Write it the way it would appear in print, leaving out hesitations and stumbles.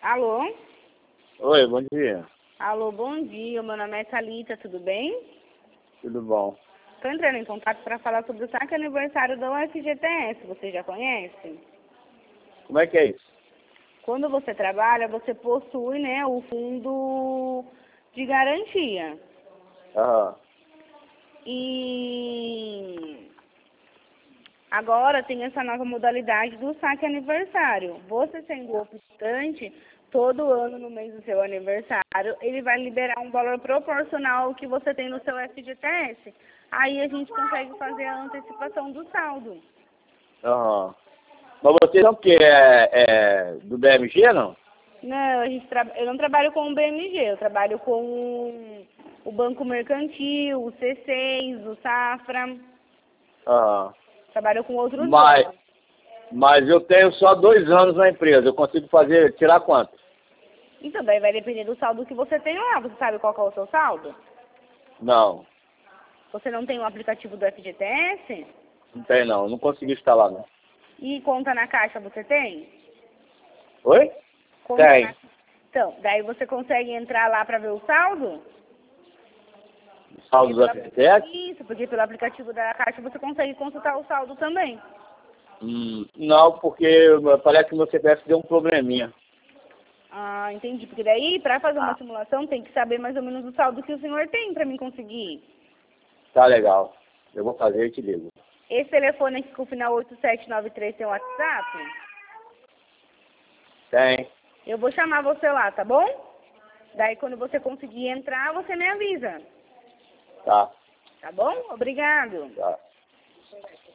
Alô? Oi, bom dia. Alô, bom dia. Meu nome é Thalita, tudo bem? Tudo bom? Estou entrando em contato para falar sobre o saque aniversário da UFGTS. Você já conhece? Como é que é isso? Quando você trabalha, você possui, né, o fundo de garantia. Aham. E agora tem essa nova modalidade do saque aniversário. Você sendo optante, todo ano no mês do seu aniversário, ele vai liberar um valor proporcional ao que você tem no seu FGTS. Aí a gente consegue fazer a antecipação do saldo. Aham. Mas você não que é do BMG, não? Não, eu não trabalho com o BMG, eu trabalho com o Banco Mercantil, o C6, o Safra. Aham. Trabalho com outros Mas, bancos. mas eu tenho só 2 anos na empresa. Eu consigo tirar quanto? Então, daí vai depender do saldo que você tem lá. Você sabe qual que é o seu saldo? Não, Você não tem o aplicativo do FGTS? não tem não. Não consegui instalar, não. E conta na caixa você tem? Oi? Conta Tem. Então, daí você consegue entrar lá para ver o saldo? Saldo do FGTS? Isso, porque pelo aplicativo da caixa você consegue consultar o saldo também. Não, porque parece que meu CPF deu um probleminha. Ah, entendi. Porque daí, para fazer uma simulação, tem que saber mais ou menos o saldo que o senhor tem para mim conseguir. Tá legal. Eu vou fazer e te ligo. Esse telefone aqui com o final 8793 tem WhatsApp? Tem. Eu vou chamar você lá, tá bom? Daí, quando você conseguir entrar, você me avisa. Tá. Tá bom? Obrigado. Tá.